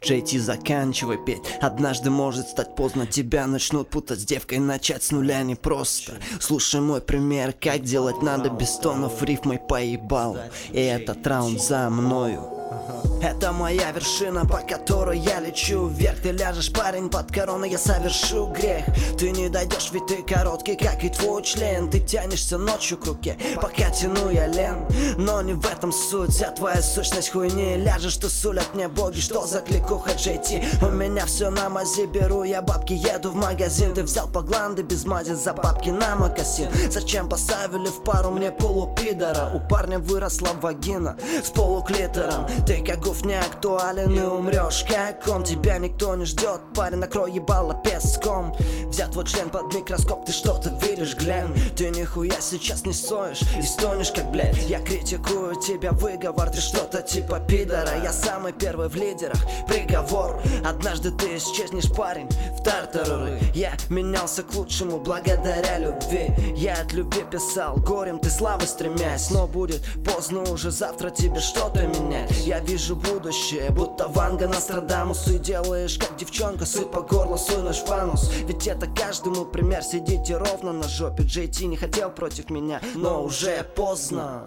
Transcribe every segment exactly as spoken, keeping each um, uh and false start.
Джей Ти, заканчивай петь. Однажды может стать поздно, тебя начнут путать с девкой. Начать с нуля непросто. Слушай мой пример, как делать надо без тонов, рифмой поебал. И этот раунд за мною. Это моя вершина, по которой я лечу вверх. Ты ляжешь, парень, под короной, я совершу грех. Ты не дойдешь, ведь ты короткий, как и твой член. Ты тянешься ночью к руке, пока тяну я лен. Но не в этом суть, вся твоя сущность хуйни. Ляжешь, ты сулят мне боги, что за кликуха Джей Ти. У меня все на мази, беру я бабки, еду в магазин. Ты взял по гланды без мази, за бабки на мокасин. Зачем поставили в пару мне полупидора? У парня выросла вагина с полуклитором. Ты как гуф не актуален и умрешь как он. Тебя никто не ждет, парень, накрой ебало песком. Взят твой член под микроскоп, ты что-то видишь, Глен. Ты нихуя сейчас не стоишь и стонешь как блядь. Я критикую тебя, выговор, ты что-то типа пидора. Я самый первый в лидерах, приговор. Однажды ты исчезнешь, парень, в тартарары. Я менялся к лучшему благодаря любви. Я от любви писал горем, ты славы стремясь. Но будет поздно уже завтра тебе что-то менять. Я вижу будущее, будто Ванга Нострадамус. И делаешь как девчонка, сыпь по горлу, суй нож в анус. Ведь это каждому пример, сидите ровно на жопе. Джей Ти не хотел против меня, но уже поздно.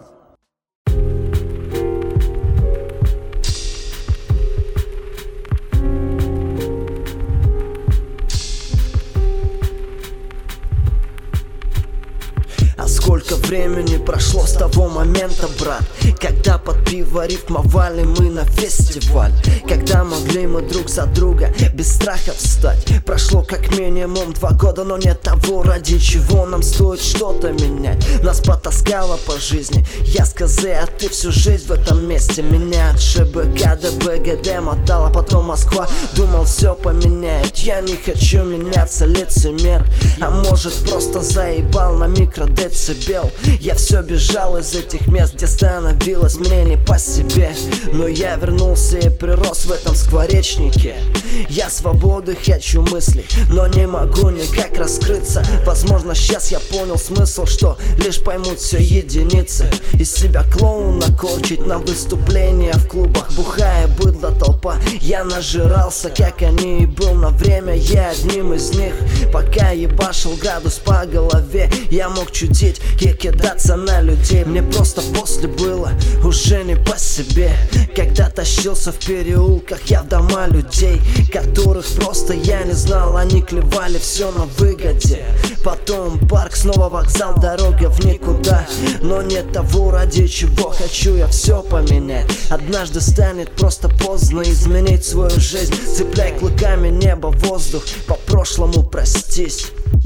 Сколько времени прошло с того момента, брат, когда под пиво рифмовали мы на фестиваль. Когда могли мы друг за друга без страха встать. Прошло как минимум два года, но нет того, ради чего нам стоит что-то менять. Нас потаскало по жизни, я сказы, а ты всю жизнь в этом месте. Меня от ШБК до БГД мотала, потом Москва. Думал, все поменяет, я не хочу меняться, лицемер. А может просто заебал на микродецибел. Я все бежал из этих мест, где становилось мне не по себе. Но я вернулся и прирос в этом скворечнике. Я свободы хочу мыслей, но не могу никак раскрыться. Возможно, сейчас я понял смысл, что лишь поймут все единицы. Из себя клоуна корчить на выступления в клубах. Бухая быдло толпа, я нажирался, как они, и был на время я одним из них. Пока ебашил градус по голове, я мог чудить и кидаться на людей. Мне просто после было уже не по себе, когда тащился в переулках я в дома людей, которых просто я не знал. Они клевали все на выгоде. Потом парк, снова вокзал, дорога в никуда. Но нет того, ради чего хочу я все поменять. Однажды станет просто поздно изменить свою жизнь. Цепляй клыками небо, воздух, по прошлому простись.